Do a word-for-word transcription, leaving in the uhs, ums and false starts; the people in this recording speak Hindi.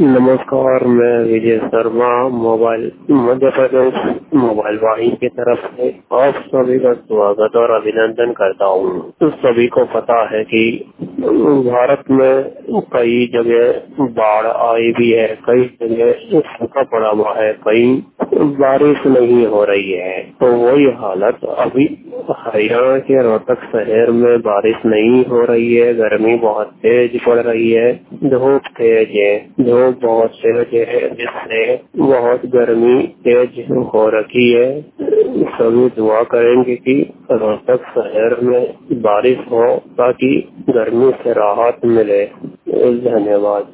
नमस्कार, मैं विजय शर्मा मोबाइल मध्य प्रदेश मोबाइल वाहिनी की तरफ से आप सभी का स्वागत और अभिनंदन करता हूँ। तो सभी को पता है कि भारत में कई जगह बाढ़ आई भी है, कई जगह सूखा पड़ा हुआ है, कई बारिश नहीं हो रही है। तो वही हालत अभी हरियाणा के रोहतक शहर में बारिश नहीं हो रही है, गर्मी बहुत तेज पड़ रही है, धूप तेज है, धूप बहुत तेज है, जिससे बहुत गर्मी तेज हो रखी है। सभी दुआ करेंगे कि रोहतक शहर में बारिश हो ताकि गर्मी से राहत मिले। धन्यवाद।